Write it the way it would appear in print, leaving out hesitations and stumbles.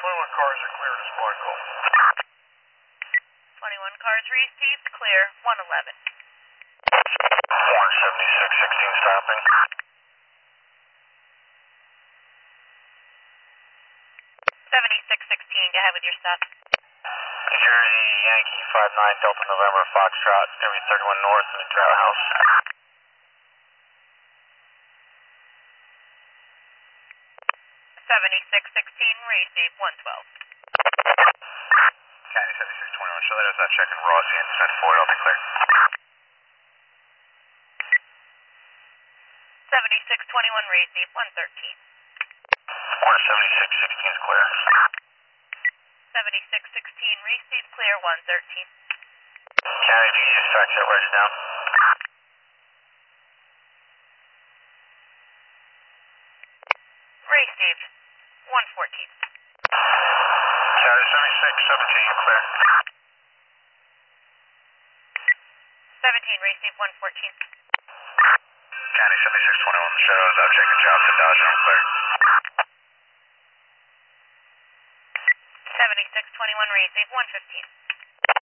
21 cars are clear to squad call. 21 cars received, clear, 111. 176, 16 stopping. 7616, go ahead with your stop. New Jersey, Yankee, 59 Delta November, Foxtrot, area 31 North in the Drought House. 7616, receive, 112. County 7621, show that as that check in Rossi and send forward, I'll be clear. 7621, receive, 113. 176, 16 is clear. 7616, receive, clear, 113. County, do you just fax that right now? Received, 114. County 76, 17, clear. 17, receive, 114. County 7621, shows I've checked the jobs to Dodge, I'm clear. 7621, receive, 115.